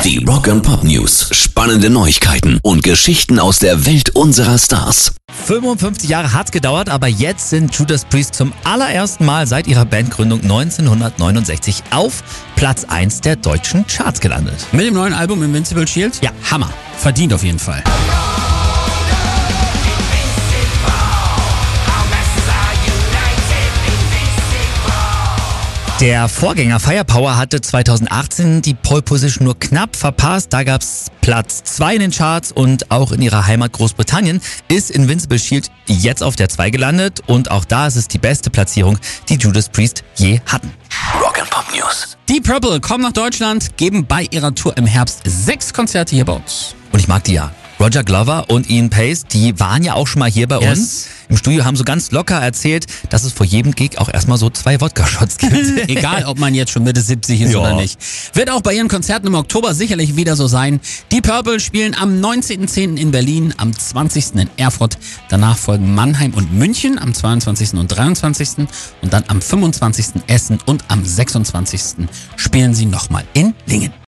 Die Rock & Pop News. Spannende Neuigkeiten und Geschichten aus der Welt unserer Stars. 55 Jahre hat's gedauert, aber jetzt sind Judas Priest zum allerersten Mal seit ihrer Bandgründung 1969 auf Platz 1 der deutschen Charts gelandet. Mit dem neuen Album Invincible Shield? Ja. Hammer. Verdient auf jeden Fall. Der Vorgänger Firepower hatte 2018 die Pole Position nur knapp verpasst. Da gab's Platz 2 in den Charts und auch in ihrer Heimat Großbritannien ist Invincible Shield jetzt auf der 2 gelandet. Und auch da ist es die beste Platzierung, die Judas Priest je hatten. Rock & Pop News. Die Purple kommen nach Deutschland, geben bei ihrer Tour im Herbst 6 Konzerte hier bei uns. Und ich mag die ja. Roger Glover und Ian Pace, die waren ja auch schon mal hier bei uns. Im Studio haben so ganz locker erzählt, dass es vor jedem Gig auch erstmal so 2 Wodka-Shots gibt. Egal, ob man jetzt schon Mitte 70 ist oder nicht. Wird auch bei ihren Konzerten im Oktober sicherlich wieder so sein. Die Purple spielen am 19.10. in Berlin, am 20. in Erfurt. Danach folgen Mannheim und München am 22. und 23. Und dann am 25. Essen und am 26. spielen sie nochmal in Lingen.